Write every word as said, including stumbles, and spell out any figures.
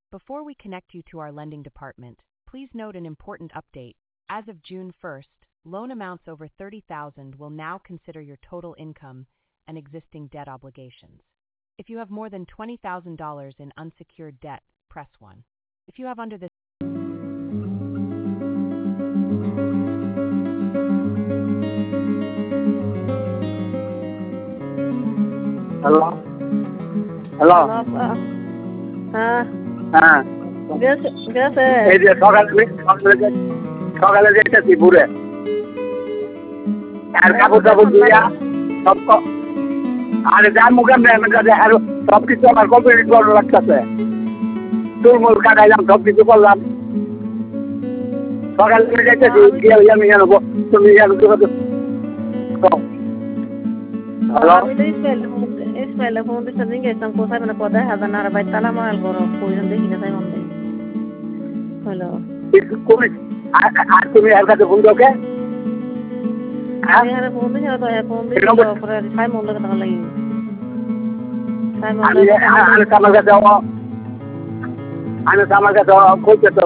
Before we connect you to our lending department, please note an important update. As of June first, loan amounts over thirty thousand dollars will now consider your total income and existing debt obligations. If you have more than twenty thousand dollars in unsecured debt, press one. If you have under this hello hello হ্যাঁ হ্যাঁ গেছে গেছে এই যে সকালে সকালে যে- সকালে যেতেছি ঘুরে আর কাপড় টাপড় দিয়া সব ক- আর যার মুখে মেহনত কাজে আর সব কিছু আমার কমপ্লিট করা লাগতেছে চুলমুল কাটাইলাম সব কিছু করলাম সকালে আমি যেতেছি গিয়ে ওই আমি জানবো তুমি জানো কি হতো হ্যালো আমি তো ইসমাইল ইসমাইল ফোন দিতে দিন গেছিলাম কোথায় মানে কোথায় হাজার নারা বাই তালা মাল করো কইজন দেখি না তাই মনে হ্যালো তুমি আর আর তুমি আর কাছে ফোন দোকে আমি আর ফোন দিছি না তো ফোন দিছি পরে খাই মন লাগে তাহলে লাগি খাই মন আমি লাগে আমি আমার কাছে আমি আমার কাছে কইতে তো